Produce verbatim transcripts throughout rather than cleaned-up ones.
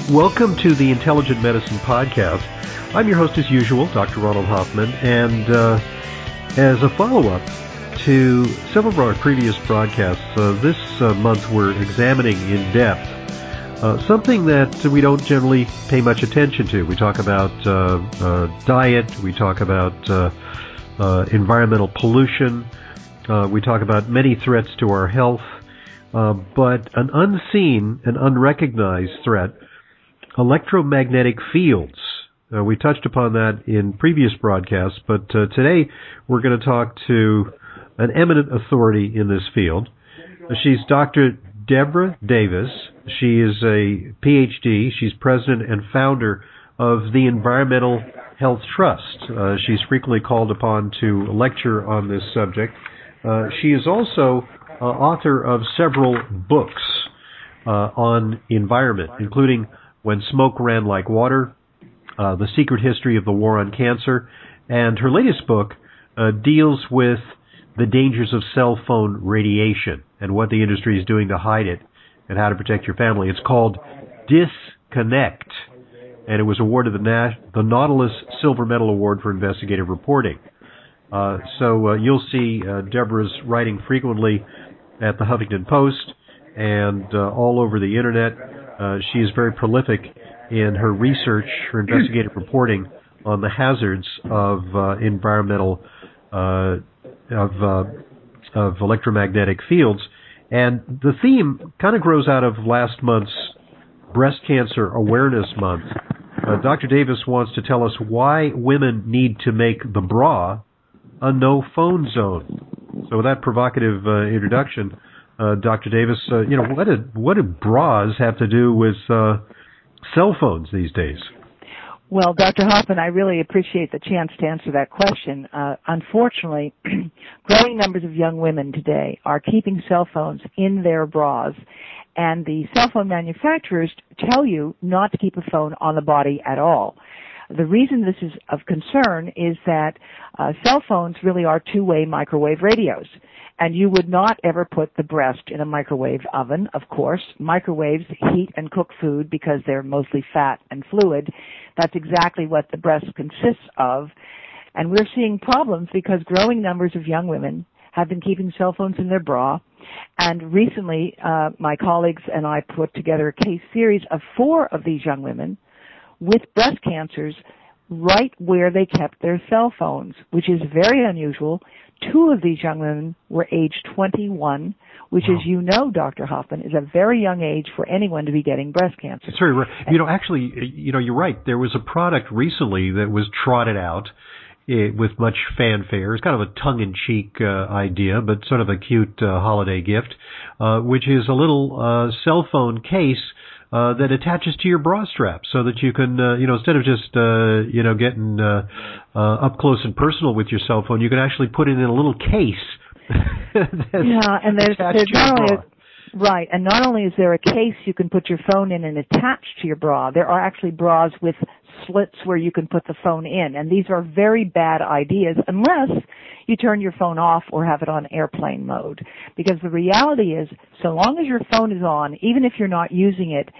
Welcome to the Intelligent Medicine Podcast. I'm your host as usual, Doctor Ronald Hoffman, and uh, as a follow-up to several of our previous broadcasts, uh, this uh, month we're examining in depth uh, something that we don't generally pay much attention to. We talk about uh, uh, diet, we talk about uh, uh, environmental pollution, uh, we talk about many threats to our health, uh, but an unseen and unrecognized threat, electromagnetic fields. Uh, we touched upon that in previous broadcasts, but uh, today we're going to talk to an eminent authority in this field. Uh, she's Doctor Deborah Davis. She is a P H D. She's president and founder of the Environmental Health Trust. Uh, she's frequently called upon to lecture on this subject. Uh, she is also uh, author of several books uh, on environment, including When Smoke Ran Like Water, uh, The Secret History of the War on Cancer, and her latest book uh, deals with the dangers of cell phone radiation and what the industry is doing to hide it and how to protect your family. It's called Disconnect, and it was awarded the, Nash- the Nautilus Silver Medal Award for Investigative Reporting. Uh, so uh, you'll see uh, Deborah's writing frequently at the Huffington Post and uh, all over the Internet. Uh, she is very prolific in her research, her investigative reporting on the hazards of uh, environmental, uh, of uh, of electromagnetic fields. And the theme kind of grows out of last month's Breast Cancer Awareness Month. Uh, Doctor Davis wants to tell us why women need to make the bra a no-phone zone. So with that provocative uh, introduction, Uh, Doctor Davis, uh, you know, what do, what do bras have to do with uh, cell phones these days? Well, Doctor Hoffman, I really appreciate the chance to answer that question. Uh, unfortunately, growing numbers of young women today are keeping cell phones in their bras, and the cell phone manufacturers tell you not to keep a phone on the body at all. The reason this is of concern is that uh, cell phones really are two-way microwave radios. And you would not ever put the breast in a microwave oven, of course. Microwaves heat and cook food because they're mostly fat and fluid. That's exactly what the breast consists of. And we're seeing problems because growing numbers of young women have been keeping cell phones in their bra. And recently, uh, my colleagues and I put together a case series of four of these young women with breast cancers right where they kept their cell phones, which is very unusual. Two of these young women were age twenty-one, which, wow, as you know, Doctor Hoffman, is a very young age for anyone to be getting breast cancer. It's very rare. You know, actually, you know, you're right. There was a product recently that was trotted out eh, with much fanfare. It's kind of a tongue-in-cheek uh, idea, but sort of a cute uh, holiday gift, uh, which is a little uh, cell phone case Uh, that attaches to your bra strap, so that you can, uh, you know, instead of just, uh, you know, getting uh, uh, up close and personal with your cell phone, you can actually put it in a little case. Yeah, and there's, there's not only a, right, and not only is there a case you can put your phone in and attach to your bra, there are actually bras with slits where you can put the phone in, and these are very bad ideas unless you turn your phone off or have it on airplane mode. Because the reality is, so long as your phone is on, even if you're not using it,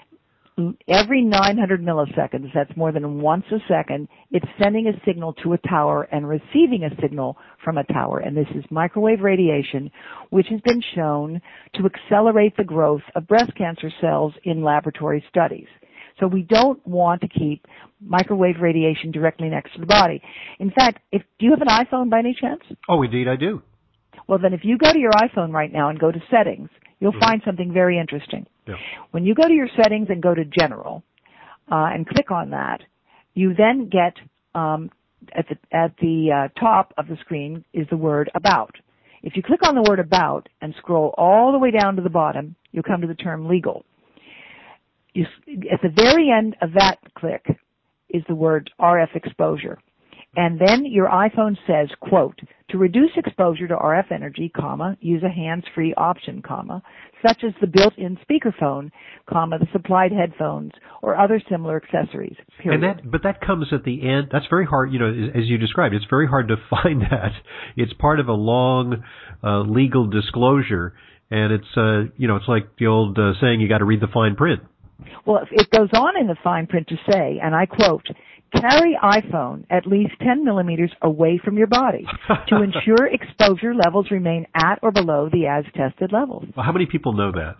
every nine hundred milliseconds, that's more than once a second, it's sending a signal to a tower and receiving a signal from a tower. And this is microwave radiation, which has been shown to accelerate the growth of breast cancer cells in laboratory studies. So we don't want to keep microwave radiation directly next to the body. In fact, if do you have an iPhone by any chance? Oh, indeed I do. Well, then if you go to your iPhone right now and go to settings, you'll mm-hmm. find something very interesting. Yeah. When you go to your settings and go to general uh, and click on that, you then get um, at the, at the uh, top of the screen is the word about. If you click on the word about and scroll all the way down to the bottom, you'll come to the term legal. You, at the very end of that click is the word R F exposure. And then your iPhone says, quote, to reduce exposure to R F energy, comma, use a hands-free option, comma, such as the built-in speakerphone, comma, the supplied headphones, or other similar accessories, period. And that, but that comes at the end. That's very hard, you know, as you described, it's very hard to find that. It's part of a long uh, legal disclosure, and it's, uh, you know, it's like the old uh, saying, you got to read the fine print. Well, it goes on in the fine print to say, and I quote, carry iPhone at least ten millimeters away from your body to ensure exposure levels remain at or below the as-tested levels. Well, how many people know that?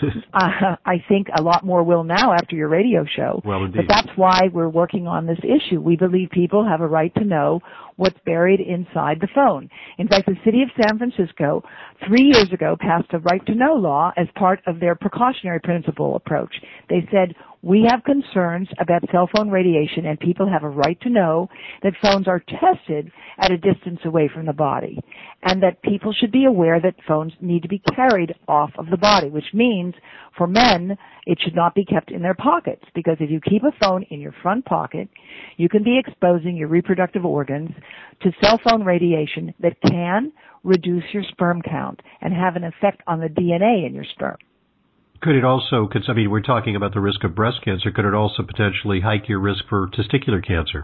uh, I think a lot more will now after your radio show. Well, indeed. But that's why we're working on this issue. We believe people have a right to know what's buried inside the phone. In fact, the city of San Francisco three years ago passed a right-to-know law as part of their precautionary principle approach. They said, we have concerns about cell phone radiation, and people have a right to know that phones are tested at a distance away from the body, and that people should be aware that phones need to be carried off of the body, which means for men, it should not be kept in their pockets, because if you keep a phone in your front pocket, you can be exposing your reproductive organs to cell phone radiation that can reduce your sperm count and have an effect on the D N A in your sperm. Could it also, cause, I mean, we're talking about the risk of breast cancer. Could it also potentially hike your risk for testicular cancer?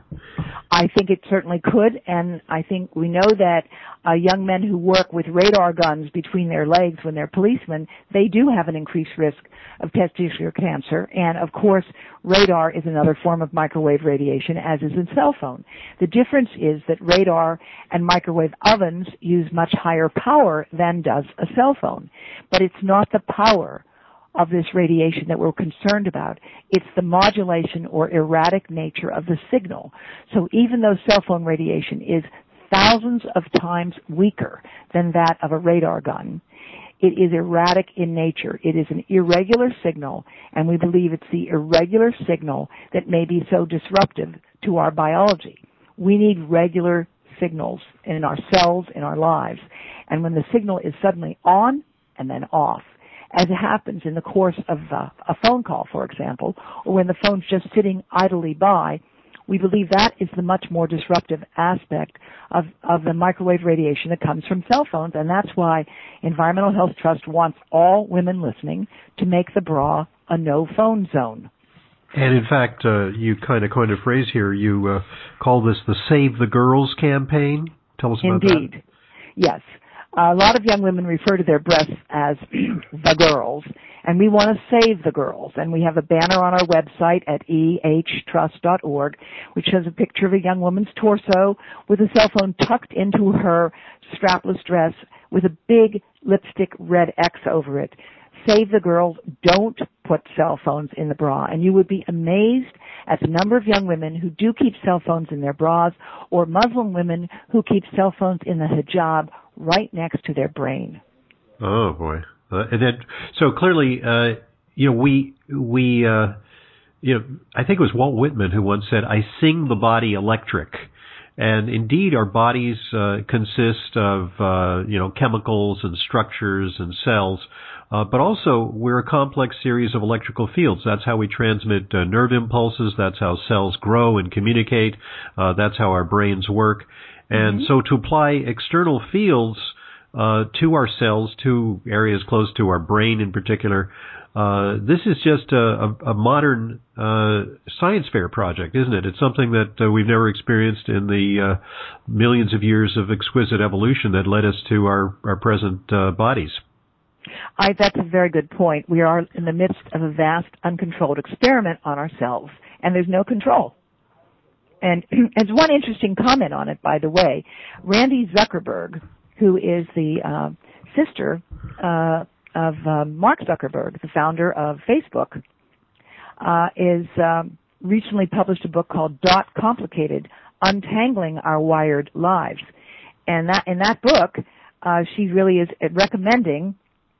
I think it certainly could, and I think we know that uh, young men who work with radar guns between their legs when they're policemen, they do have an increased risk of testicular cancer. And, of course, radar is another form of microwave radiation, as is a cell phone. The difference is that radar and microwave ovens use much higher power than does a cell phone. But it's not the power of this radiation that we're concerned about. It's the modulation or erratic nature of the signal. So even though cell phone radiation is thousands of times weaker than that of a radar gun, it is erratic in nature. It is an irregular signal, and we believe it's the irregular signal that may be so disruptive to our biology. We need regular signals in our cells, in our lives. And when the signal is suddenly on and then off, as it happens in the course of uh, a phone call, for example, or when the phone's just sitting idly by, we believe that is the much more disruptive aspect of, of the microwave radiation that comes from cell phones, and that's why Environmental Health Trust wants all women listening to make the bra a no-phone zone. And in fact, uh, you kind of coined a phrase here. You uh, call this the Save the Girls campaign. Tell us about Indeed. that. Indeed. Yes. A lot of young women refer to their breasts as the girls, and we want to save the girls. And we have a banner on our website at e h trust dot org, which shows a picture of a young woman's torso with a cell phone tucked into her strapless dress with a big lipstick red X over it. Save the girls. Don't put cell phones in the bra. And you would be amazed at the number of young women who do keep cell phones in their bras, or Muslim women who keep cell phones in the hijab right next to their brain. Oh boy! Uh, and then, so clearly, uh, you know, we we uh, you know, I think it was Walt Whitman who once said, "I sing the body electric." And indeed, our bodies uh, consist of uh, you know chemicals and structures and cells, uh, but also we're a complex series of electrical fields. That's how we transmit uh, nerve impulses. That's how cells grow and communicate. Uh, that's how our brains work. And mm-hmm. so to apply external fields uh, to our cells, to areas close to our brain in particular, uh, this is just a, a, a modern uh, science fair project, isn't it? It's something that uh, we've never experienced in the uh, millions of years of exquisite evolution that led us to our, our present uh, bodies. I, that's a very good point. We are in the midst of a vast, uncontrolled experiment on ourselves, and there's no control. And as one interesting comment on it, by the way, Randy Zuckerberg, who is the uh, sister uh, of uh, Mark Zuckerberg, the founder of Facebook, uh, is um, recently published a book called Dot Complicated, Untangling Our Wired Lives. And that in that book, uh, she really is recommending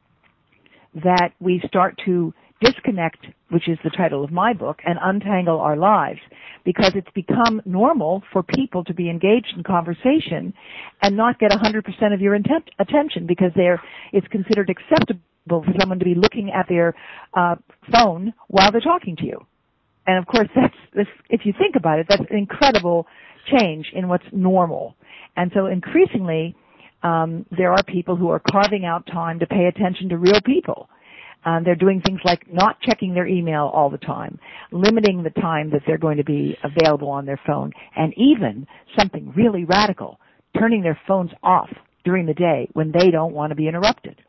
that we start to disconnect, which is the title of my book, and untangle our lives, because it's become normal for people to be engaged in conversation and not get one hundred percent of your intent, attention, because they're, it's considered acceptable for someone to be looking at their uh, phone while they're talking to you. And of course, that's, if you think about it, that's an incredible change in what's normal. And so increasingly, um, there are people who are carving out time to pay attention to real people. Um, they're doing things like not checking their email all the time, limiting the time that they're going to be available on their phone, and even something really radical, turning their phones off during the day when they don't want to be interrupted.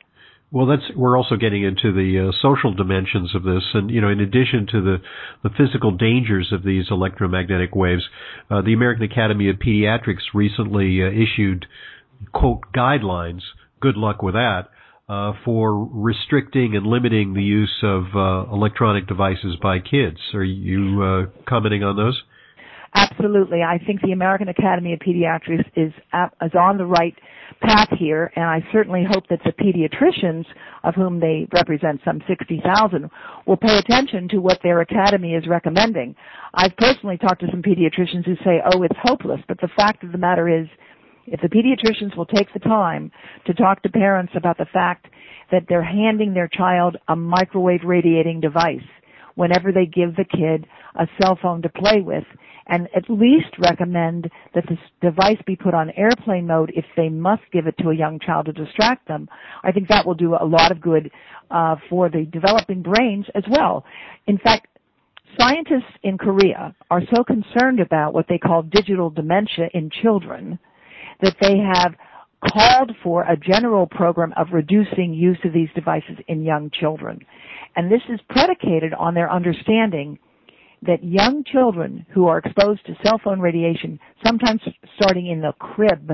Well, that's we're also getting into the uh, social dimensions of this, and you know, in addition to the the physical dangers of these electromagnetic waves, uh, the American Academy of Pediatrics recently uh, issued quote guidelines. Good luck with that. Uh, for restricting and limiting the use of uh, electronic devices by kids. Are you uh, commenting on those? Absolutely. I think the American Academy of Pediatrics is, is on the right path here, and I certainly hope that the pediatricians, of whom they represent some sixty thousand, will pay attention to what their academy is recommending. I've personally talked to some pediatricians who say, oh, it's hopeless, but the fact of the matter is, if the pediatricians will take the time to talk to parents about the fact that they're handing their child a microwave radiating device whenever they give the kid a cell phone to play with, and at least recommend that this device be put on airplane mode if they must give it to a young child to distract them, I think that will do a lot of good uh, for the developing brains as well. In fact, scientists in Korea are so concerned about what they call digital dementia in children that they have called for a general program of reducing use of these devices in young children. And this is predicated on their understanding that young children who are exposed to cell phone radiation, sometimes starting in the crib,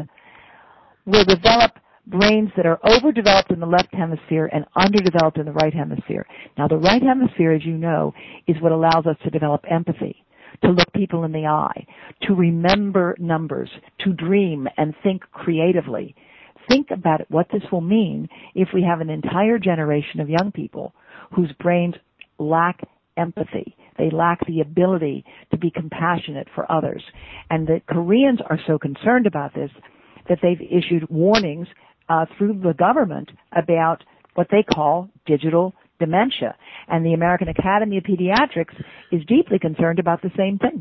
will develop brains that are overdeveloped in the left hemisphere and underdeveloped in the right hemisphere. Now, the right hemisphere, as you know, is what allows us to develop empathy, to look people in the eye, to remember numbers, to dream and think creatively. Think about it, what this will mean if we have an entire generation of young people whose brains lack empathy. They lack the ability to be compassionate for others. And the Koreans are so concerned about this that they've issued warnings uh, through the government about what they call digital dementia. And the American Academy of Pediatrics is deeply concerned about the same thing.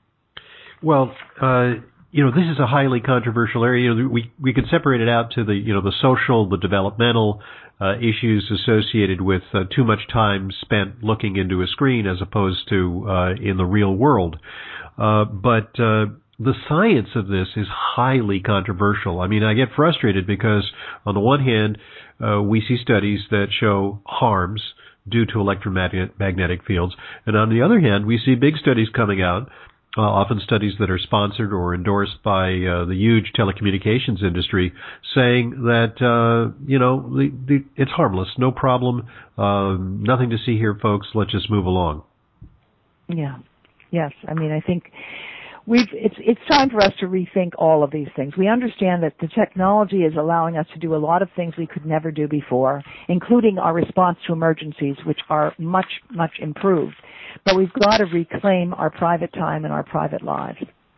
Well, uh, you know, this is a highly controversial area. You know, we we could separate it out to the you know the social, the developmental uh, issues associated with uh, too much time spent looking into a screen as opposed to uh, in the real world. Uh, but uh, the science of this is highly controversial. I mean, I get frustrated because on the one hand, uh, we see studies that show harms due to electromagnetic fields, and on the other hand, we see big studies coming out. Uh, often studies that are sponsored or endorsed by uh, the huge telecommunications industry, saying that uh, you know the, the, it's harmless, no problem, uh, nothing to see here, folks. Let's just move along. Yeah, yes. I mean, I think we've it's it's time for us to rethink all of these things. We understand that the technology is allowing us to do a lot of things we could never do before, including our response to emergencies, which are much, much improved. But we've got to reclaim our private time and our private lives.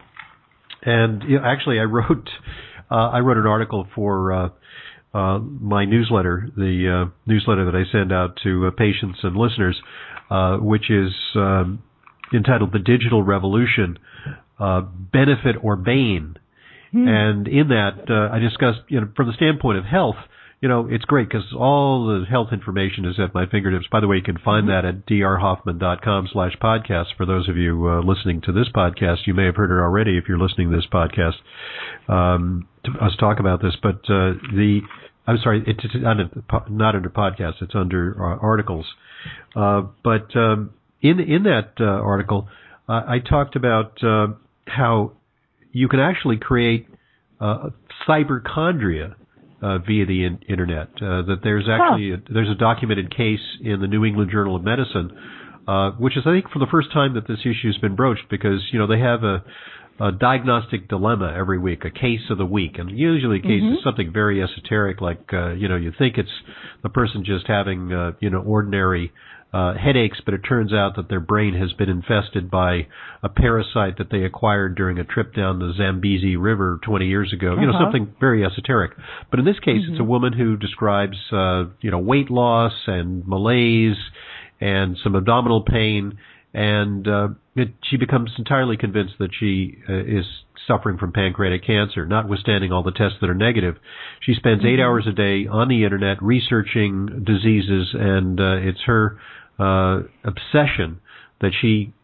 And you know, actually, I wrote uh, I wrote an article for uh, uh, my newsletter, the uh, newsletter that I send out to uh, patients and listeners, uh, which is um, entitled "The Digital Revolution: uh, Benefit or Bane." Hmm. And in that, uh, I discussed, you know, from the standpoint of health. You know, it's great because all the health information is at my fingertips. By the way, you can find mm-hmm. that at drhoffman.com slash podcast. For those of you uh, listening to this podcast, you may have heard it already if you're listening to this podcast, um, to us talk about this. But uh, the, I'm sorry, it's not under podcasts, it's under uh, articles. Uh, but um, in in that uh, article, uh, I talked about uh, how you can actually create uh, cyberchondria Uh, via the in- internet. Uh, that there's actually huh. a, there's a documented case in the New England Journal of Medicine, uh, which is I think for the first time that this issue has been broached, because you know they have a, a diagnostic dilemma every week, a case of the week, and usually a case mm-hmm. is something very esoteric, like uh, you know you think it's the person just having uh, you know ordinary Uh, headaches, but it turns out that their brain has been infested by a parasite that they acquired during a trip down the Zambezi River twenty years ago. Uh-huh. You know, something very esoteric. But in this case, mm-hmm. it's a woman who describes, uh, you know, weight loss and malaise and some abdominal pain, and uh, it, she becomes entirely convinced that she uh, is suffering from pancreatic cancer, notwithstanding all the tests that are negative. She spends mm-hmm. eight hours a day on the internet researching diseases, and uh, it's her Uh, obsession that she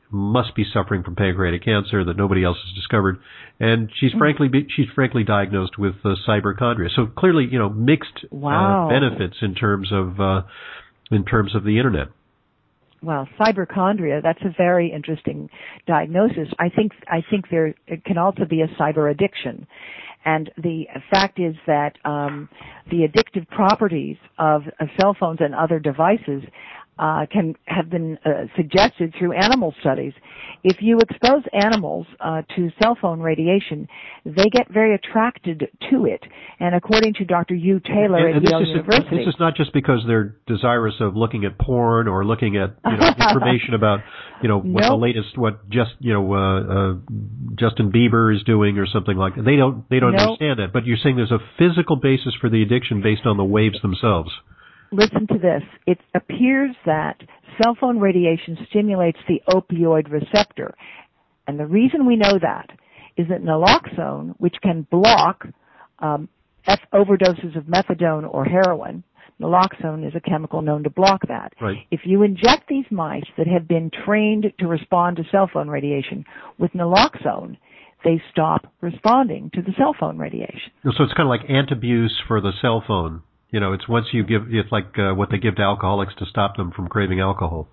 must be suffering from pancreatic cancer that nobody else has discovered, and she's Mm-hmm. frankly she's frankly diagnosed with uh, cyberchondria. So clearly, you know, mixed Wow. uh, benefits in terms of uh, in terms of the internet. Well, cyberchondria, that's a very interesting diagnosis. I think I think there it can also be a cyber addiction. And the fact is that um, the addictive properties of, of cell phones and other devices uh, can have been uh, suggested through animal studies. If you expose animals uh, to cell phone radiation, they get very attracted to it. And according to Doctor Hugh Taylor and, at and Yale this University, is, this is not just because they're desirous of looking at porn or looking at you know, information about you know what nope. the latest what just you know uh, uh, Justin Bieber is doing or something like that. They don't they don't nope. understand that. But you're saying there's a physical basis for the addiction based on the waves themselves. Listen to this. It appears that cell phone radiation stimulates the opioid receptor. And the reason we know that is that naloxone, which can block um, F overdoses of methadone or heroin, naloxone is a chemical known to block that. Right. If you inject these mice that have been trained to respond to cell phone radiation with naloxone, they stop responding to the cell phone radiation. So it's kind of like antabuse for the cell phone. You know, it's once you give, it's like uh, what they give to alcoholics to stop them from craving alcohol.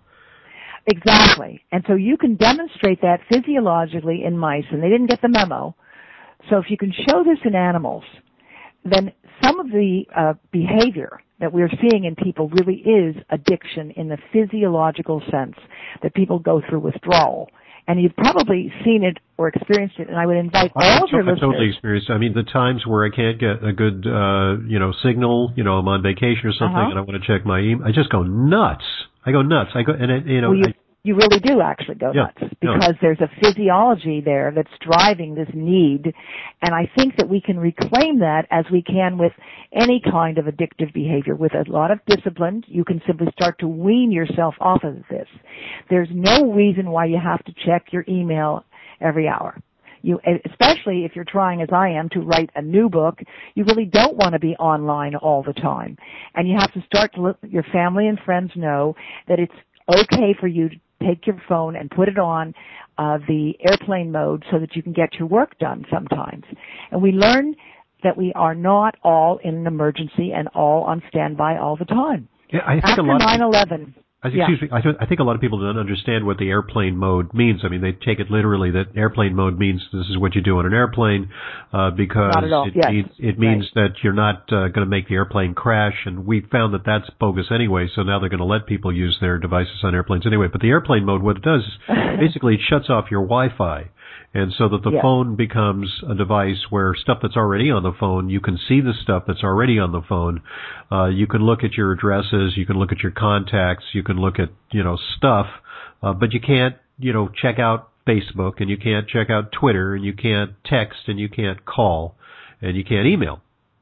Exactly. And so you can demonstrate that physiologically in mice, and they didn't get the memo. So if you can show this in animals, then some of the uh, behavior that we're seeing in people really is addiction in the physiological sense, that people go through withdrawal. And you've probably seen it or experienced it, and I would invite all I've of your listeners. I've totally experienced it. I mean, the times where I can't get a good, uh, you know, signal, you know, I'm on vacation or something, Uh-huh. and I want to check my email, I just go nuts. I go nuts. I go, and it, you know, Well, you, I, you really do actually go Yeah, nuts because yeah. there's a physiology there that's driving this need, and I think that we can reclaim that as we can with any kind of addictive behavior. With a lot of discipline, you can simply start to wean yourself off of this. There's no reason why you have to check your email every hour. You, especially if you're trying, as I am, to write a new book, you really don't want to be online all the time. And you have to start to let your family and friends know that it's okay for you to take your phone and put it on uh, the airplane mode so that you can get your work done sometimes. And we learn that we are not all in an emergency and all on standby all the time. yeah, I think After a lot nine eleven, of, excuse yeah. me, I, th- I think a lot of people don't understand what the airplane mode means. I mean, they take it literally that airplane mode means this is what you do on an airplane, uh, because Not at all. it, Yes. means, it means Right. that you're not uh, going to make the airplane crash, and we found that that's bogus anyway, so now they're going to let people use their devices on airplanes anyway. But the airplane mode, what it does is basically it shuts off your Wi-Fi. And so that the Yes. phone becomes a device where stuff that's already on the phone, you can see the stuff that's already on the phone. Uh, you can look at your addresses, you can look at your contacts, you can look at, you know, stuff, uh, but you can't, you know, check out Facebook, and you can't check out Twitter, and you can't text, and you can't call, and you can't email.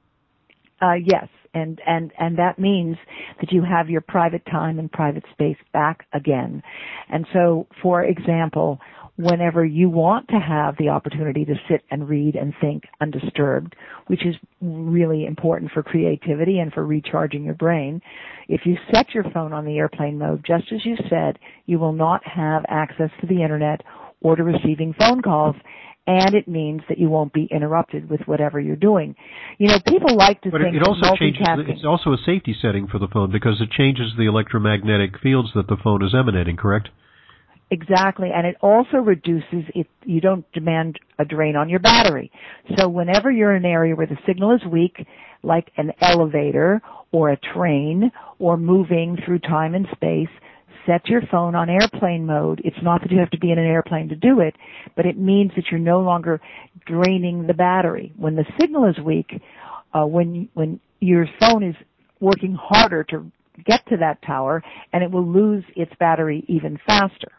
Uh, yes, and, and, and that means that you have your private time and private space back again. And so, for example, whenever you want to have the opportunity to sit and read and think undisturbed, which is really important for creativity and for recharging your brain, if you set your phone on the airplane mode, just as you said, you will not have access to the internet or to receiving phone calls, and it means that you won't be interrupted with whatever you're doing. You know, people like to But think it that also changes, multitasking... it's also a safety setting for the phone because it changes the electromagnetic fields that the phone is emanating, correct? Exactly, and it also reduces it. You don't demand a drain on your battery. So whenever you're in an area where the signal is weak, like an elevator or a train or moving through time and space, set your phone on airplane mode. It's not that you have to be in an airplane to do it, but it means that you're no longer draining the battery. When the signal is weak, uh, when when your phone is working harder to get to that tower, and it will lose its battery even faster.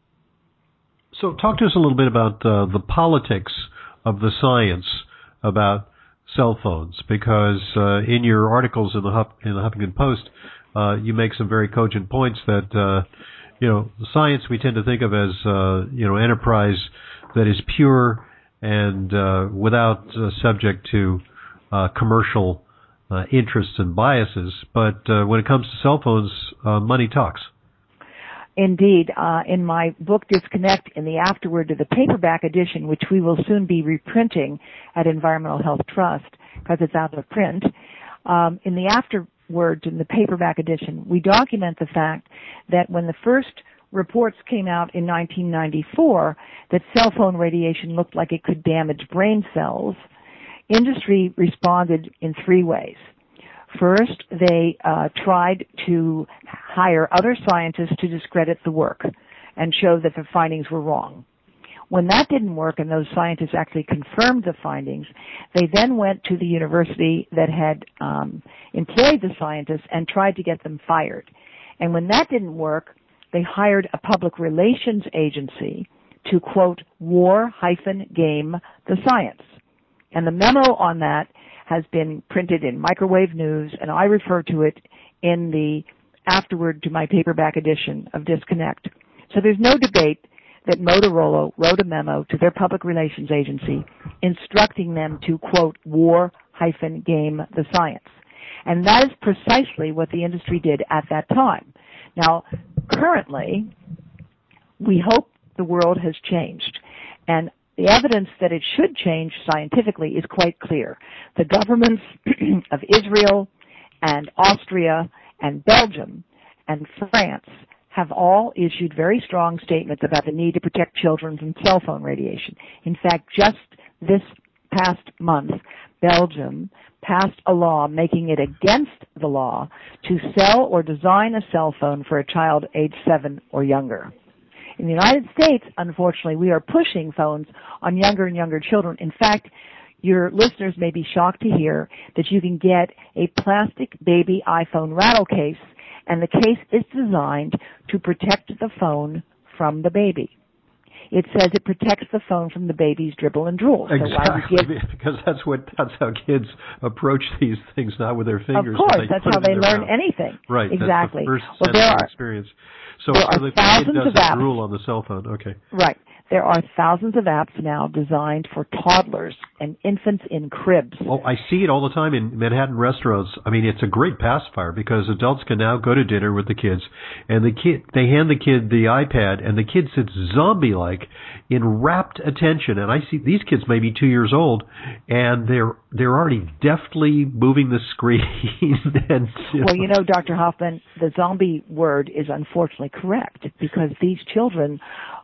So talk to us a little bit about uh, the politics of the science about cell phones, because uh, in your articles in the Huff, in the Huffington Post, uh, you make some very cogent points that uh, you know science we tend to think of as uh, you know enterprise that is pure and uh, without uh, subject to uh, commercial uh, interests and biases, but uh, when it comes to cell phones, uh, money talks. Indeed. Uh, in my book, Disconnect, in the afterword to the paperback edition, which we will soon be reprinting at Environmental Health Trust because it's out of print, um, in the afterword in the paperback edition, we document the fact that when the first reports came out in nineteen ninety-four that cell phone radiation looked like it could damage brain cells, industry responded in three ways. First, they uh, tried to hire other scientists to discredit the work and show that the findings were wrong. When that didn't work and those scientists actually confirmed the findings, they then went to the university that had um, employed the scientists and tried to get them fired. And when that didn't work, they hired a public relations agency to, quote, war-game the science. And the memo on that has been printed in Microwave News, and I refer to it in the afterword to my paperback edition of Disconnect. So there's no debate that Motorola wrote a memo to their public relations agency instructing them to, quote, war-game the science. And that is precisely what the industry did at that time. Now, currently, we hope the world has changed. And the evidence that it should change scientifically is quite clear. The governments of Israel and Austria and Belgium and France have all issued very strong statements about the need to protect children from cell phone radiation. In fact, just this past month, Belgium passed a law making it against the law to sell or design a cell phone for a child age seven or younger. In the United States, unfortunately, we are pushing phones on younger and younger children. In fact, your listeners may be shocked to hear that you can get a plastic baby iPhone rattle case, and the case is designed to protect the phone from the baby. It says it protects the phone from the baby's dribble and drool. Exactly, so why you give, because that's what that's how kids approach these things, not with their fingers. Of course, they that's how they learn mouth. anything. Right, exactly. That's the first well, there are, experience. So, there so are the thousands kid of doesn't apps. drool on the cell phone. Okay. Right. There are thousands of apps now designed for toddlers and infants in cribs. Oh, I see it all the time in Manhattan restaurants. I mean, it's a great pacifier because adults can now go to dinner with the kids, and the kid they hand the kid the iPad, and the kid sits zombie-like in rapt attention. And I see these kids may be two years old, and they're they're already deftly moving the screen. and, you know. Well, you know, Doctor Hoffman, the zombie word is unfortunately correct because these children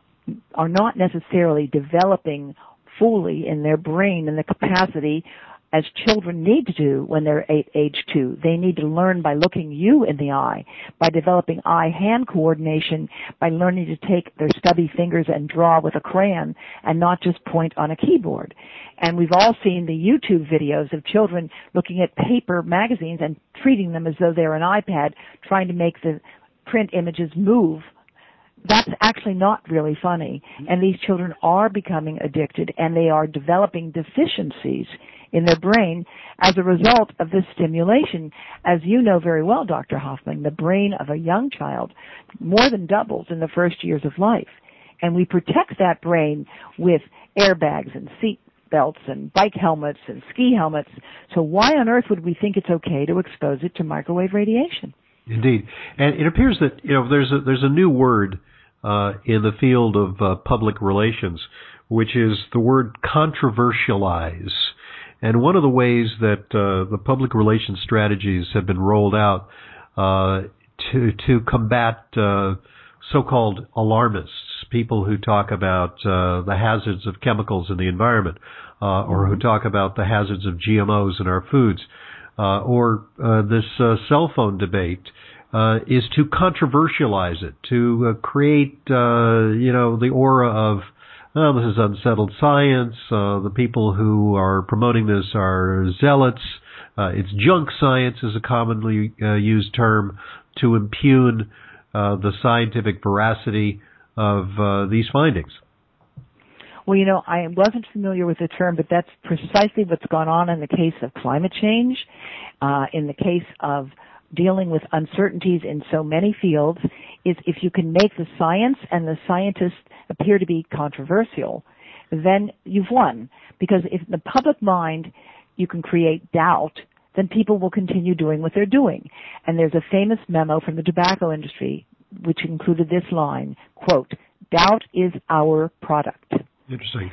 are not necessarily developing fully in their brain in the capacity as children need to do when they're eight, age two. They need to learn by looking you in the eye, by developing eye-hand coordination, by learning to take their stubby fingers and draw with a crayon and not just point on a keyboard. And we've all seen the YouTube videos of children looking at paper magazines and treating them as though they're an iPad, trying to make the print images move. That's actually not really funny, and these children are becoming addicted, and they are developing deficiencies in their brain as a result of this stimulation. As you know very well, Doctor Hoffman, the brain of a young child more than doubles in the first years of life, and we protect that brain with airbags and seat belts and bike helmets and ski helmets. So why on earth would we think it's okay to expose it to microwave radiation? Indeed, and it appears that you know there's a, there's a new word Uh, in the field of uh, public relations, which is the word controversialize. And one of the ways that uh, the public relations strategies have been rolled out uh, to to combat uh, so-called alarmists, people who talk about uh, the hazards of chemicals in the environment, uh, or who talk about the hazards of G M Os in our foods, uh, or uh, this uh, cell phone debate. Uh, is to controversialize it, to uh, create, uh, you know, the aura of, oh, this is unsettled science, uh, the people who are promoting this are zealots, uh, it's junk science is a commonly uh, used term to impugn uh, the scientific veracity of uh, these findings. Well, you know, I wasn't familiar with the term, but that's precisely what's gone on in the case of climate change, uh, in the case of dealing with uncertainties in so many fields, is if you can make the science and the scientists appear to be controversial, then you've won. Because if in the public mind you can create doubt, then people will continue doing what they're doing. And there's a famous memo from the tobacco industry which included this line, quote, "Doubt is our product." Interesting.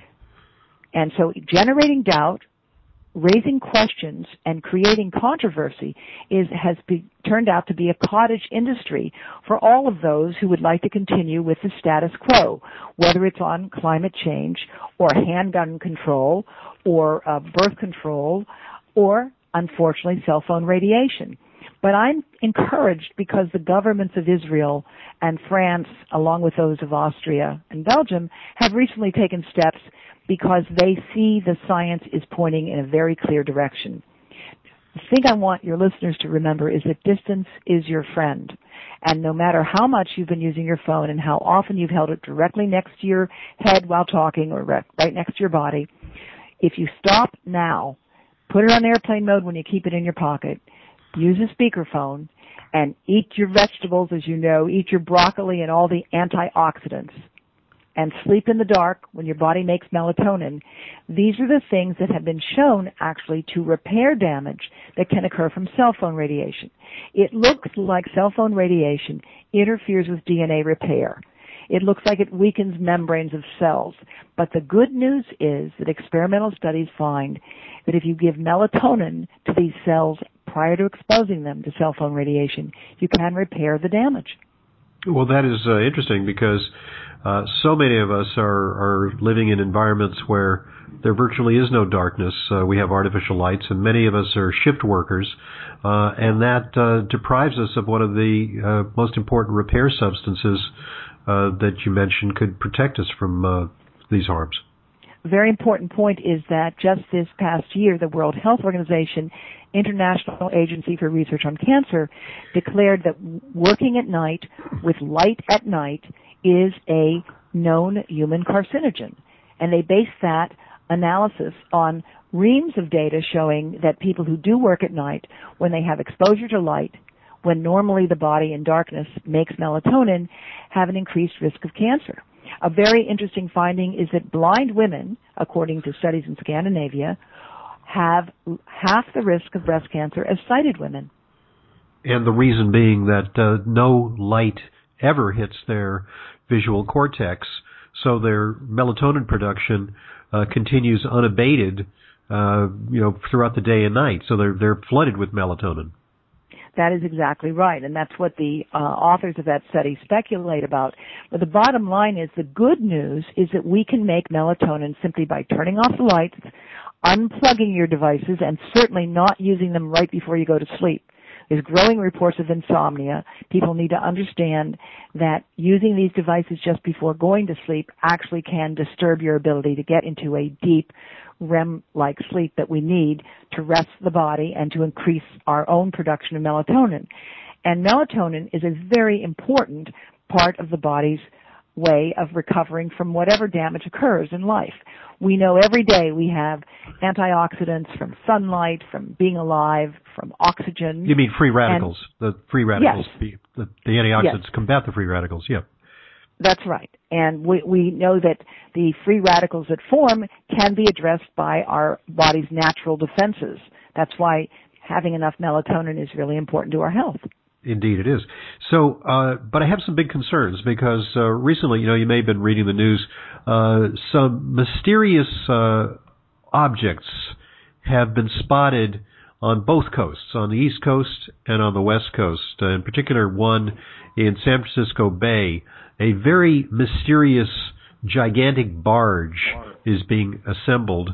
And so generating doubt, raising questions, and creating controversy is has be, turned out to be a cottage industry for all of those who would like to continue with the status quo, whether it's on climate change or handgun control or uh, birth control or, unfortunately, cell phone radiation. But I'm encouraged because the governments of Israel and France, along with those of Austria and Belgium, have recently taken steps because they see the science is pointing in a very clear direction. The thing I want your listeners to remember is that distance is your friend. And no matter how much you've been using your phone and how often you've held it directly next to your head while talking or right next to your body, if you stop now, put it on airplane mode when you keep it in your pocket, use a speakerphone, and eat your vegetables, as you know, eat your broccoli and all the antioxidants, and sleep in the dark when your body makes melatonin, these are the things that have been shown actually to repair damage that can occur from cell phone radiation. It looks like cell phone radiation interferes with D N A repair. It looks like it weakens membranes of cells. But the good news is that experimental studies find that if you give melatonin to these cells prior to exposing them to cell phone radiation, you can repair the damage. Well, that is uh, interesting because uh, so many of us are, are living in environments where there virtually is no darkness. Uh, we have artificial lights, and many of us are shift workers, uh, and that uh, deprives us of one of the uh, most important repair substances uh, that you mentioned could protect us from uh, these harms. A very important point is that just this past year, the World Health Organization, International Agency for Research on Cancer, declared that working at night with light at night is a known human carcinogen. And they based that analysis on reams of data showing that people who do work at night, when they have exposure to light, when normally the body in darkness makes melatonin, have an increased risk of cancer. A very interesting finding is that blind women, according to studies in Scandinavia, have half the risk of breast cancer as sighted women. And the reason being that uh, no light ever hits their visual cortex, so their melatonin production uh, continues unabated, uh, you know, throughout the day and night. So they're they're flooded with melatonin. That is exactly right, and that's what the uh, authors of that study speculate about. But the bottom line is the good news is that we can make melatonin simply by turning off the lights, unplugging your devices, and certainly not using them right before you go to sleep. There's growing reports of insomnia. People need to understand that using these devices just before going to sleep actually can disturb your ability to get into a deep R E M-like sleep that we need to rest the body and to increase our own production of melatonin. And melatonin is a very important part of the body's way of recovering from whatever damage occurs in life. We know every day we have antioxidants from sunlight, from being alive, from oxygen. You mean free radicals? And, the free radicals, yes. the, the antioxidants yes. combat the free radicals, yeah. That's right. And we, we know that the free radicals that form can be addressed by our body's natural defenses. That's why having enough melatonin is really important to our health. Indeed it is. So, uh, but I have some big concerns because uh, recently, you know, you may have been reading the news, uh, some mysterious uh, objects have been spotted on both coasts, on the East Coast and on the West Coast, uh, in particular one in San Francisco Bay. A very mysterious, gigantic barge is being assembled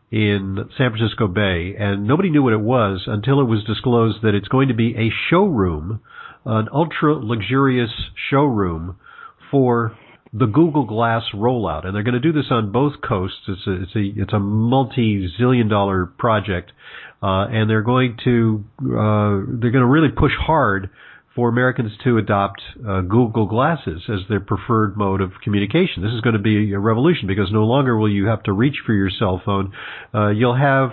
in San Francisco Bay, and nobody knew what it was until it was disclosed that it's going to be a showroom, an ultra-luxurious showroom for the Google Glass rollout. And they're going to do this on both coasts. It's a, it's a, it's a multi-zillion dollar project, uh, and they're going to, uh, they're going to really push hard for Americans to adopt uh, Google Glasses as their preferred mode of communication. This is going to be a revolution because no longer will you have to reach for your cell phone. Uh, you'll have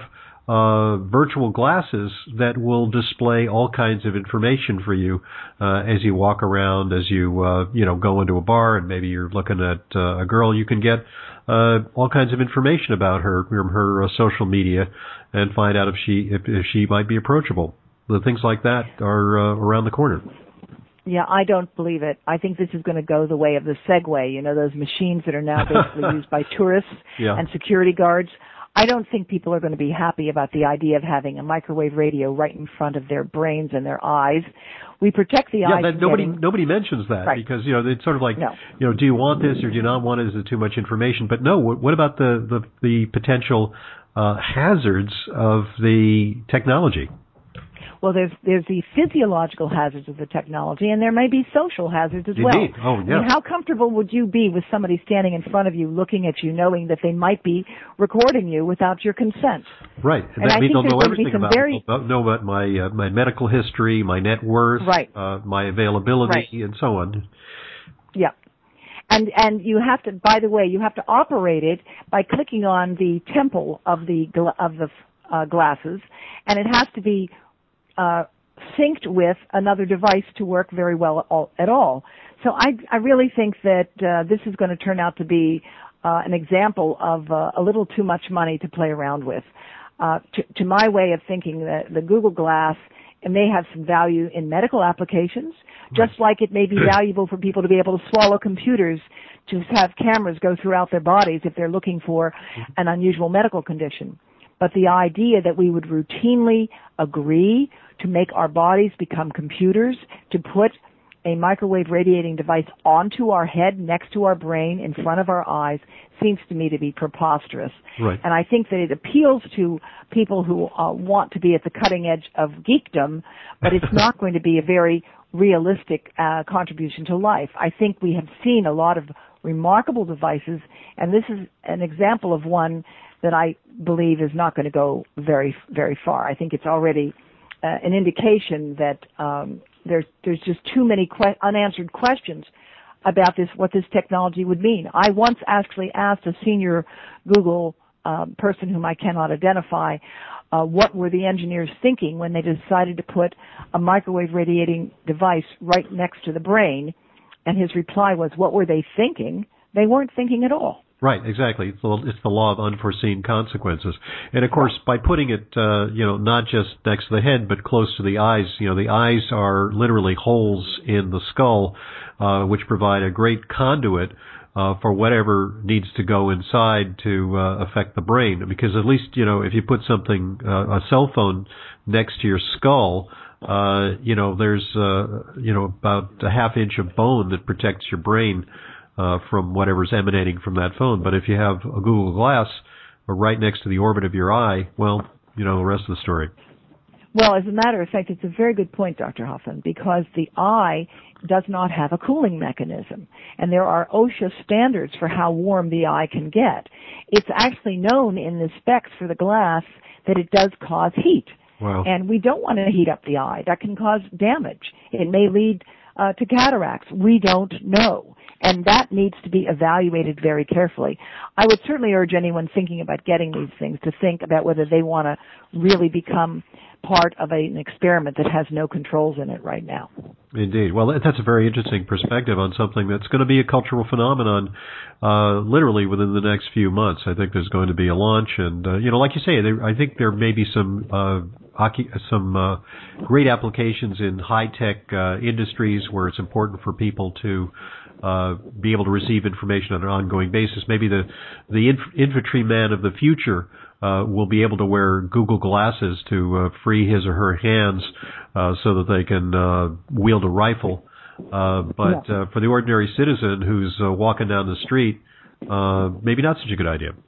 uh, virtual glasses that will display all kinds of information for you uh, as you walk around, as you uh, you know go into a bar and maybe you're looking at uh, a girl. You can get uh, all kinds of information about her from her uh, social media and find out if she if, if she might be approachable. The things like that are uh, around the corner. Yeah, I don't believe it. I think this is going to go the way of the Segway, you know, those machines that are now basically used by tourists yeah. and security guards. I don't think people are going to be happy about the idea of having a microwave radio right in front of their brains and their eyes. We protect the yeah, eyes. Yeah, nobody getting... nobody mentions that right. because, you know, it's sort of like, no. you know, do you want this or do you not want it? Is it too much information? But no, what, what about the, the, the potential uh, hazards of the technology? Well, there's there's the physiological hazards of the technology, and there may be social hazards as well. Indeed. Oh, yeah. I mean, how comfortable would you be with somebody standing in front of you, looking at you, knowing that they might be recording you without your consent? Right. And, and that I means think they'll know everything some about very... me. They'll know about my uh, my medical history, my net worth, right. uh, my availability, right. and so on. Yeah. And and you have to, by the way, you have to operate it by clicking on the temple of the of the uh, glasses, and it has to be uh, synced with another device to work very well all, at all. So I I really think that uh, this is going to turn out to be uh, an example of uh, a little too much money to play around with. Uh, to, to my way of thinking, the, the Google Glass, it may have some value in medical applications, just right. like it may be valuable for people to be able to swallow computers, to have cameras go throughout their bodies if they're looking for an unusual medical condition. But the idea that we would routinely agree to make our bodies become computers, to put a microwave radiating device onto our head, next to our brain, in front of our eyes, seems to me to be preposterous. Right. And I think that it appeals to people who uh, want to be at the cutting edge of geekdom, but it's not going to be a very realistic uh, contribution to life. I think we have seen a lot of remarkable devices, and this is an example of one that I believe is not going to go very, very far. I think it's already uh, an indication that um, there's there's just too many que- unanswered questions about this, what this technology would mean. I once actually asked a senior Google um, person whom I cannot identify, uh, what were the engineers thinking when they decided to put a microwave radiating device right next to the brain, and his reply was, what were they thinking? They weren't thinking at all. Right, exactly. It's the, it's the law of unforeseen consequences. And of course, by putting it, uh, you know, not just next to the head, but close to the eyes, you know, the eyes are literally holes in the skull, uh, which provide a great conduit, uh, for whatever needs to go inside to, uh, affect the brain. Because at least, you know, if you put something, uh, a cell phone next to your skull, uh, you know, there's, uh, you know, about a half inch of bone that protects your brain Uh, from whatever's emanating from that phone. But if you have a Google Glass right next to the orbit of your eye, well, you know the rest of the story. Well, as a matter of fact, it's a very good point, Doctor Hoffman, because the eye does not have a cooling mechanism. And there are OSHA standards for how warm the eye can get. It's actually known in the specs for the glass that it does cause heat. Wow. And we don't want to heat up the eye. That can cause damage. It may lead uh, to cataracts. We don't know. And that needs to be evaluated very carefully. I would certainly urge anyone thinking about getting these things to think about whether they want to really become part of a, an experiment that has no controls in it right now. Indeed. Well, that's a very interesting perspective on something that's going to be a cultural phenomenon uh, literally within the next few months. I think there's going to be a launch. And, uh, you know, like you say, there, I think there may be some uh, some uh, great applications in high-tech uh, industries where it's important for people to Uh, be able to receive information on an ongoing basis. Maybe the the inf- infantryman of the future uh, will be able to wear Google glasses to uh, free his or her hands uh, so that they can uh, wield a rifle. Uh, but uh, for the ordinary citizen who's uh, walking down the street, uh, maybe not such a good idea.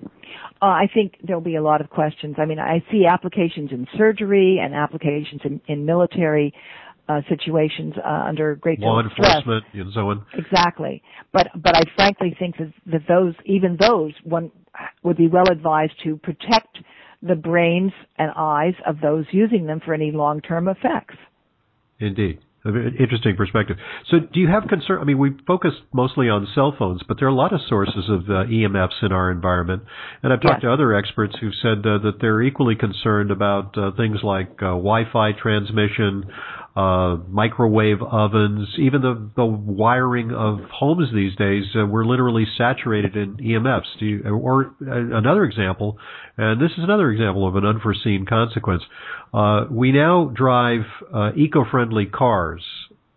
Uh, I think there'll be a lot of questions. I mean, I see applications in surgery and applications in, in military Uh, situations uh, under great deal law of stress. enforcement and so on. Exactly, but but I frankly think that, that those, even those, one would be well advised to protect the brains and eyes of those using them for any long-term effects. Indeed. Interesting perspective. So do you have concern? I mean, we focused mostly on cell phones, but there are a lot of sources of uh, E M Fs in our environment. And I've talked yes. to other experts who've said uh, that they're equally concerned about uh, things like uh, Wi-Fi transmission, uh, microwave ovens, even the, the wiring of homes these days. Uh, we're literally saturated in E M Fs. Do you, or uh, another example, and this is another example of an unforeseen consequence. Uh, we now drive uh, eco-friendly cars,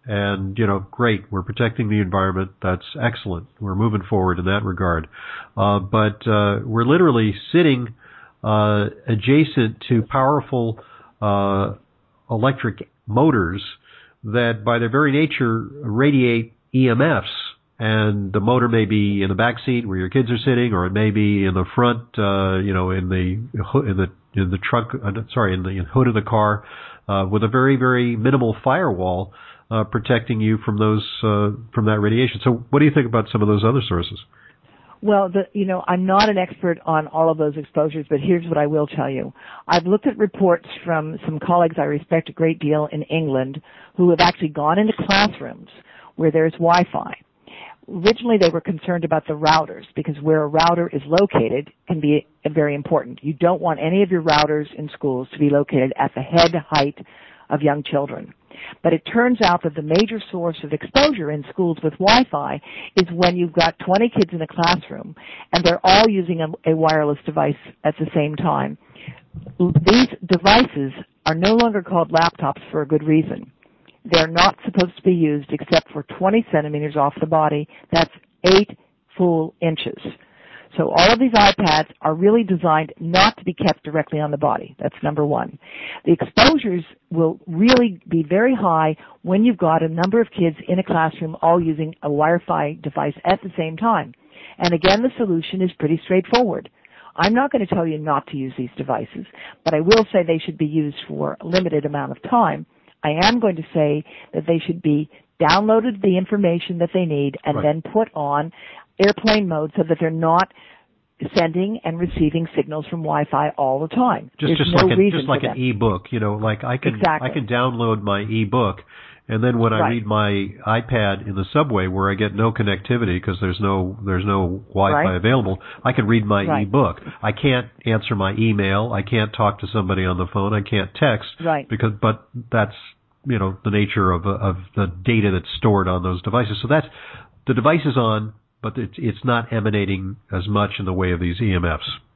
And, you know, great, we're protecting the environment. That's excellent. We're moving forward in that regard. Uh, but uh, we're literally sitting uh, adjacent to powerful uh, electric motors that, by their very nature, radiate E M Fs. And the motor may be in the back seat where your kids are sitting, or it may be in the front, uh, you know, in the in the in the trunk, uh, sorry, in the hood of the car, uh, with a very very minimal firewall uh, protecting you from those uh, from that radiation. So, what do you think about some of those other sources? Well, the, you know, I'm not an expert on all of those exposures, but here's what I will tell you. I've looked at reports from some colleagues I respect a great deal in England who have actually gone into classrooms where there's Wi-Fi. Originally, they were concerned about the routers because where a router is located can be very important. You don't want any of your routers in schools to be located at the head height of young children. But it turns out that the major source of exposure in schools with Wi-Fi is when you've got twenty kids in a classroom and they're all using a, a wireless device at the same time. These devices are no longer called laptops for a good reason. They're not supposed to be used except for twenty centimeters off the body. That's eight full inches. So all of these iPads are really designed not to be kept directly on the body. That's number one. The exposures will really be very high when you've got a number of kids in a classroom all using a Wi-Fi device at the same time. And again, the solution is pretty straightforward. I'm not going to tell you not to use these devices, but I will say they should be used for a limited amount of time. I am going to say that they should be downloaded the information that they need and right. then put on airplane mode so that they're not sending and receiving signals from Wi-Fi all the time. Just, There's just no like, a, reason just like for an e-book, you know, like I can, exactly. I can download my e-book, and then when I right. read my iPad in the subway where I get no connectivity because there's no, there's no Wi-Fi right. available, I can read my right. e-book. I can't answer my email. I can't talk to somebody on the phone. I can't text. Right. Because, but that's, you know, the nature of, of the data that's stored on those devices. So that's, the device is on, but it's, it's not emanating as much in the way of these E M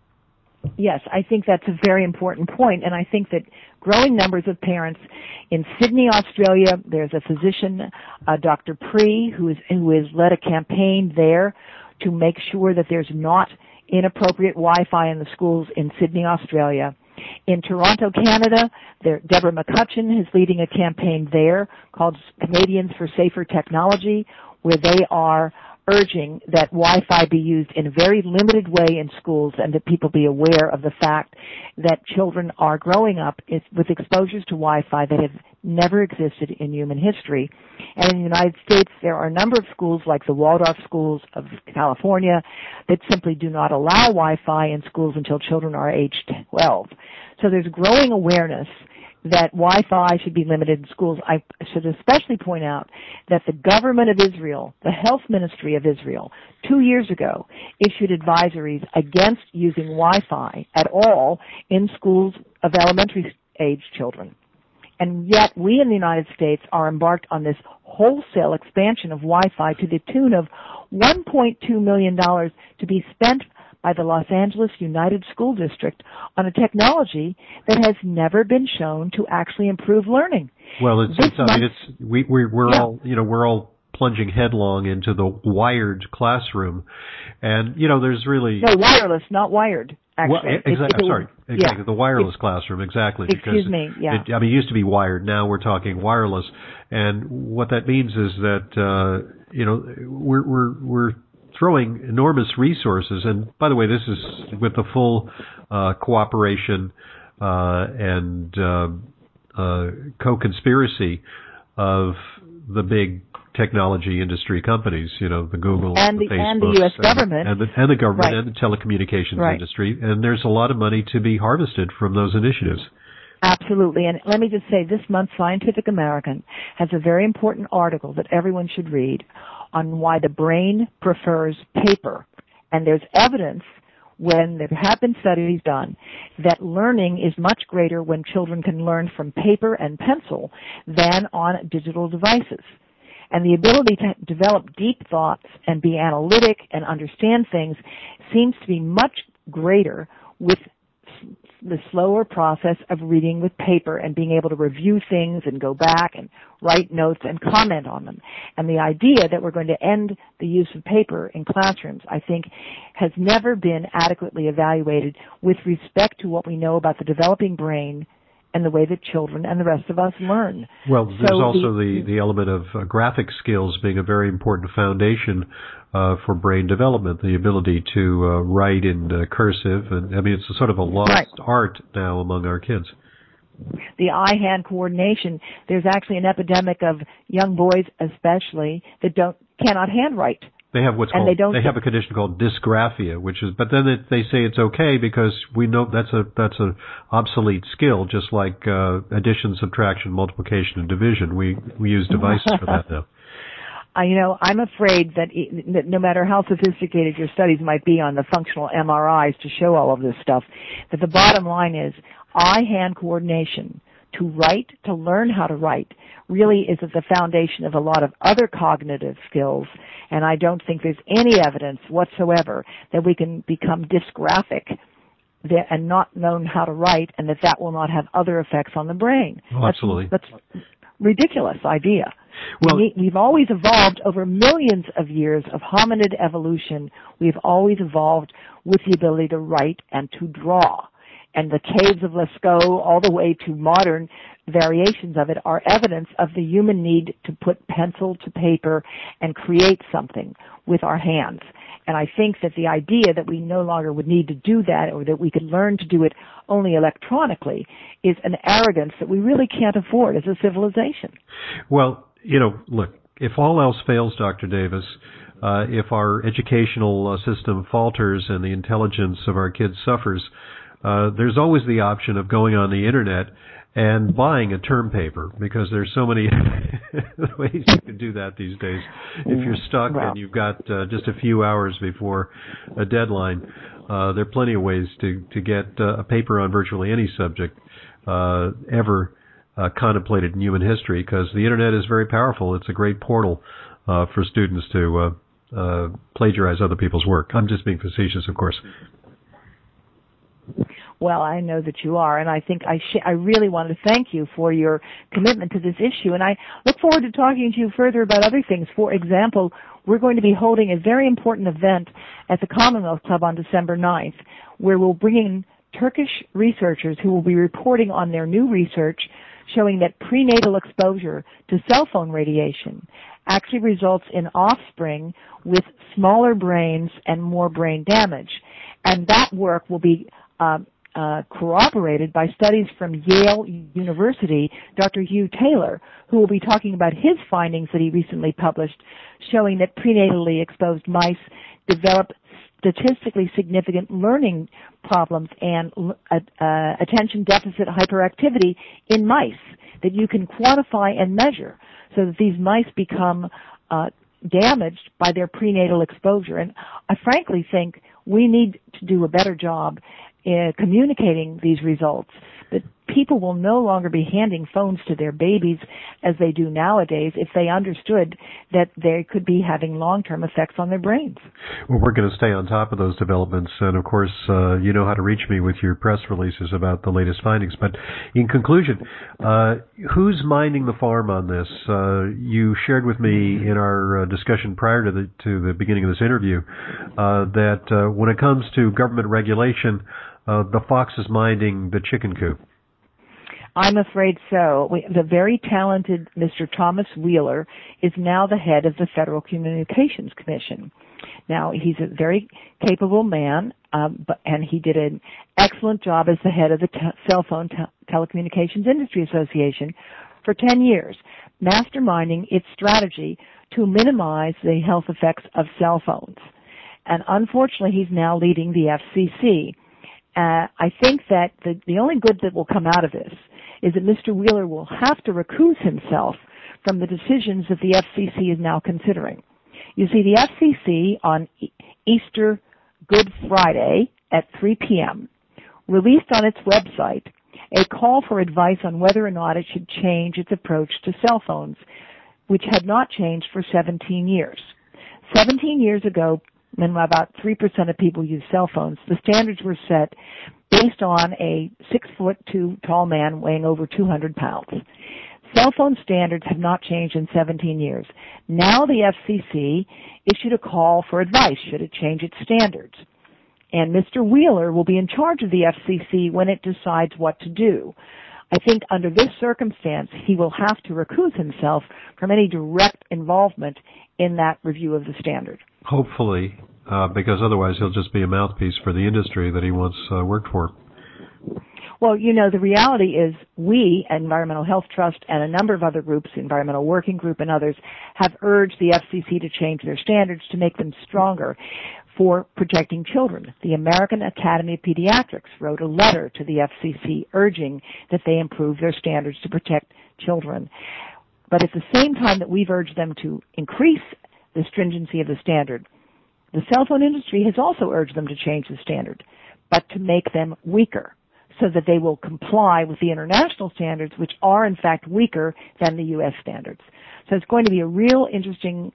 Fs. Yes, I think that's a very important point, and I think that growing numbers of parents in Sydney, Australia, there's a physician, uh, Doctor Pree, who is who has led a campaign there to make sure that there's not inappropriate Wi-Fi in the schools in Sydney, Australia. In Toronto, Canada, there, Deborah McCutcheon is leading a campaign there called Canadians for Safer Technology, where they are urging that Wi-Fi be used in a very limited way in schools and that people be aware of the fact that children are growing up with exposures to Wi-Fi that have never existed in human history. And in the United States, there are a number of schools like the Waldorf schools of California that simply do not allow Wi-Fi in schools until children are age twelve. So there's growing awareness that Wi-Fi should be limited in schools. I should especially point out that the government of Israel, the health ministry of Israel, two years ago issued advisories against using Wi-Fi at all in schools of elementary age children. And yet we in the United States are embarked on this wholesale expansion of Wi-Fi to the tune of one point two million dollars to be spent by the Los Angeles United School District on a technology that has never been shown to actually improve learning. Well, it's, it's I mean, it's we we're, we're yeah. all you know we're all plunging headlong into the wired classroom, and you know there's really no wireless, not wired. Actually, well, exactly. It, it, I'm sorry, exactly yeah. the wireless it, classroom, exactly. Excuse because me. Yeah. It, I mean, it used to be wired. Now we're talking wireless, and what that means is that uh, you know we're we're we're throwing enormous resources, and by the way, this is with the full uh, cooperation uh, and uh, uh, co-conspiracy of the big technology industry companies, you know, the Google, and the, the, Facebook, and the U S government, and the, and the government, right. and the telecommunications right. industry, and there's a lot of money to be harvested from those initiatives. Absolutely. And let me just say, this month, Scientific American has a very important article that everyone should read on why the brain prefers paper. And there's evidence, when there have been studies done, that learning is much greater when children can learn from paper and pencil than on digital devices. And the ability to develop deep thoughts and be analytic and understand things seems to be much greater with the slower process of reading with paper and being able to review things and go back and write notes and comment on them. And the idea that we're going to end the use of paper in classrooms, I think, has never been adequately evaluated with respect to what we know about the developing brain and the way that children and the rest of us learn. Well, there's so also the, the, the element of uh, graphic skills being a very important foundation uh, for brain development, the ability to uh, write in uh, cursive. And I mean, it's a sort of a lost right. art now among our kids. The eye-hand coordination, there's actually an epidemic of young boys especially that don't cannot handwrite. They have what's and called, they, don't they have a condition called dysgraphia, which is, but then it, they say it's okay because we know that's a, that's a obsolete skill, just like, uh, addition, subtraction, multiplication, and division. We, we use devices for that now. Uh, you know, I'm afraid that, it, that no matter how sophisticated your studies might be on the functional M R Is to show all of this stuff, that the bottom line is eye-hand coordination, to write, to learn how to write, really is at the foundation of a lot of other cognitive skills, and I don't think there's any evidence whatsoever that we can become dysgraphic and not know how to write, and that that will not have other effects on the brain. Oh, absolutely. That's, that's a ridiculous idea. Well, we, we've always evolved over millions of years of hominid evolution. We've always evolved with the ability to write and to draw. And the caves of Lascaux, all the way to modern variations of it, are evidence of the human need to put pencil to paper and create something with our hands. And I think that the idea that we no longer would need to do that, or that we could learn to do it only electronically, is an arrogance that we really can't afford as a civilization. Well, you know, look, if all else fails, Doctor Davis, uh, if our educational uh, system falters and the intelligence of our kids suffers, Uh, there's always the option of going on the internet and buying a term paper, because there's so many ways you can do that these days. If you're stuck wow. and you've got uh, just a few hours before a deadline, uh, there are plenty of ways to, to get uh, a paper on virtually any subject uh, ever uh, contemplated in human history, because the internet is very powerful. It's a great portal uh, for students to uh, uh, plagiarize other people's work. I'm just being facetious, of course. Well, I know that you are, and I think I sh- I really want to thank you for your commitment to this issue, and I look forward to talking to you further about other things. For example, we're going to be holding a very important event at the Commonwealth Club on December ninth, where we'll bring in Turkish researchers who will be reporting on their new research showing that prenatal exposure to cell phone radiation actually results in offspring with smaller brains and more brain damage. And that work will be uh, uh, corroborated by studies from Yale University, Doctor Hugh Taylor, who will be talking about his findings that he recently published, showing that prenatally exposed mice develop statistically significant learning problems and uh, uh, attention deficit hyperactivity in mice that you can quantify and measure, so that these mice become uh, damaged by their prenatal exposure. And I frankly think we need to do a better job in communicating these results, that people will no longer be handing phones to their babies as they do nowadays if they understood that they could be having long-term effects on their brains. Well, we're going to stay on top of those developments, and of course, uh, you know how to reach me with your press releases about the latest findings. But in conclusion, uh, who's minding the farm on this? Uh, you shared with me in our uh, discussion prior to the to the beginning of this interview uh, that uh, when it comes to government regulation, uh, the fox is minding the chicken coop. I'm afraid so. We, the very talented Mister Thomas Wheeler is now the head of the Federal Communications Commission. Now, he's a very capable man, um, but, and he did an excellent job as the head of the te- Cell Phone te- Telecommunications Industry Association for ten years, masterminding its strategy to minimize the health effects of cell phones. And unfortunately, he's now leading the F C C. Uh, I think that the, the only good that will come out of this is that Mister Wheeler will have to recuse himself from the decisions that the F C C is now considering. You see, the F C C on Easter Good Friday at three p.m. released on its website a call for advice on whether or not it should change its approach to cell phones, which had not changed for seventeen years. seventeen years ago, and about three percent of people use cell phones. The standards were set based on a six-foot-two tall man weighing over two hundred pounds. Cell phone standards have not changed in seventeen years. Now the F C C issued a call for advice. Should it change its standards? And Mister Wheeler will be in charge of the F C C when it decides what to do. I think under this circumstance, he will have to recuse himself from any direct involvement in that review of the standard. Hopefully, uh, because otherwise he'll just be a mouthpiece for the industry that he once uh, worked for. Well, you know, the reality is we, Environmental Health Trust, and a number of other groups, Environmental Working Group and others, have urged the F C C to change their standards to make them stronger for protecting children. The American Academy of Pediatrics wrote a letter to the F C C urging that they improve their standards to protect children. But at the same time that we've urged them to increase the stringency of the standard, the cell phone industry has also urged them to change the standard, but to make them weaker, so that they will comply with the international standards, which are, in fact, weaker than the U S standards. So it's going to be a real interesting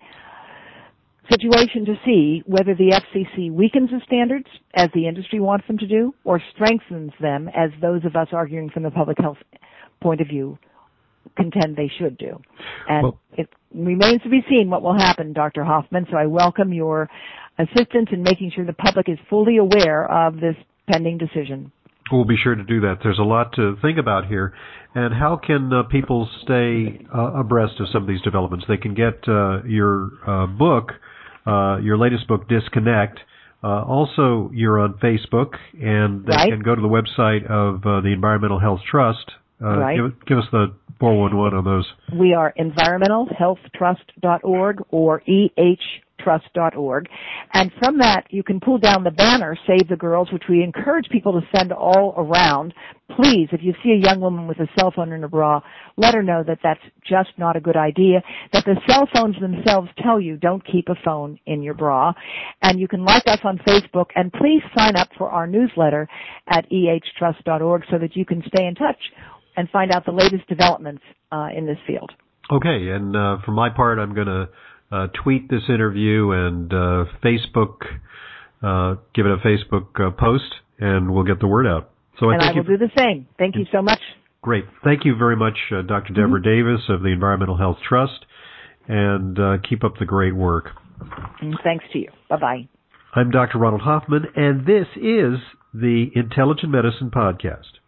situation to see whether the F C C weakens the standards, as the industry wants them to do, or strengthens them, as those of us arguing from the public health point of view contend they should do. And well, it remains to be seen what will happen, Doctor Hoffman, so I welcome your assistance in making sure the public is fully aware of this pending decision. We'll be sure to do that. There's a lot to think about here. And how can uh, people stay uh, abreast of some of these developments? They can get uh, your uh, book, uh, your latest book, Disconnect. Uh, also, you're on Facebook, and they right. can go to the website of uh, the Environmental Health Trust. Uh, right. give, give us the four one one on those. We are environmental health trust dot org or E H trust dot org. And from that, you can pull down the banner, Save the Girls, which we encourage people to send all around. Please, if you see a young woman with a cell phone in her bra, let her know that that's just not a good idea, that the cell phones themselves tell you don't keep a phone in your bra. And you can like us on Facebook, and please sign up for our newsletter at E H trust dot org so that you can stay in touch and find out the latest developments uh, in this field. Okay, and uh, for my part, I'm going to Uh, tweet this interview and uh, Facebook, uh, give it a Facebook uh, post, and we'll get the word out. So I and thank I will you. do the same. Thank you so much. Great. Thank you very much, uh, Doctor Deborah mm-hmm. Davis of the Environmental Health Trust, and uh, keep up the great work. And thanks to you. Bye-bye. I'm Doctor Ronald Hoffman, and this is the Intelligent Medicine Podcast.